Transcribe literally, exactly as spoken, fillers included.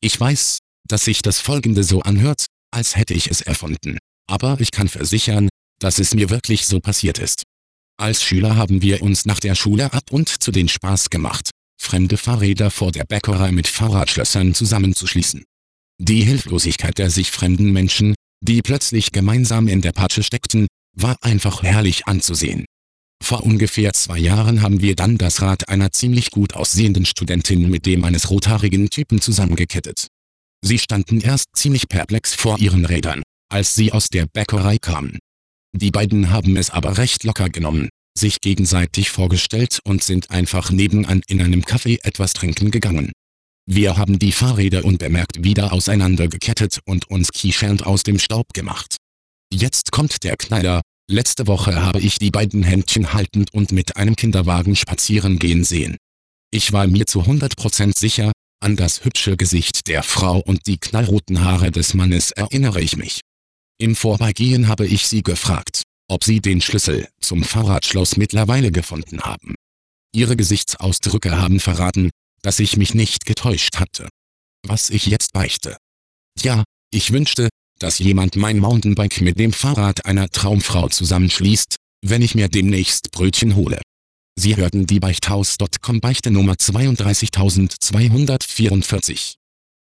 Ich weiß, dass sich das Folgende so anhört, als hätte ich es erfunden. Aber ich kann versichern, dass es mir wirklich so passiert ist. Als Schüler haben wir uns nach der Schule ab und zu den Spaß gemacht, fremde Fahrräder vor der Bäckerei mit Fahrradschlössern zusammenzuschließen. Die Hilflosigkeit der sich fremden Menschen, die plötzlich gemeinsam in der Patsche steckten, war einfach herrlich anzusehen. Vor ungefähr zwei Jahren haben wir dann das Rad einer ziemlich gut aussehenden Studentin mit dem eines rothaarigen Typen zusammengekettet. Sie standen erst ziemlich perplex vor ihren Rädern, als sie aus der Bäckerei kamen. Die beiden haben es aber recht locker genommen, sich gegenseitig vorgestellt und sind einfach nebenan in einem Café etwas trinken gegangen. Wir haben die Fahrräder unbemerkt wieder auseinandergekettet und uns kichernd aus dem Staub gemacht. Jetzt kommt der Knaller: Letzte Woche habe ich die beiden Händchen haltend und mit einem Kinderwagen spazieren gehen sehen. Ich war mir zu hundert Prozent sicher, an das hübsche Gesicht der Frau und die knallroten Haare des Mannes erinnere ich mich. Im Vorbeigehen habe ich sie gefragt, ob sie den Schlüssel zum Fahrradschloss mittlerweile gefunden haben. Ihre Gesichtsausdrücke haben verraten, dass ich mich nicht getäuscht hatte. Was ich jetzt beichte. Tja, ich wünschte, dass jemand mein Mountainbike mit dem Fahrrad einer Traumfrau zusammenschließt, wenn ich mir demnächst Brötchen hole. Sie hörten die Beichthaus Punkt com Beichte Nummer zweiunddreißigtausendzweihundertvierundvierzig.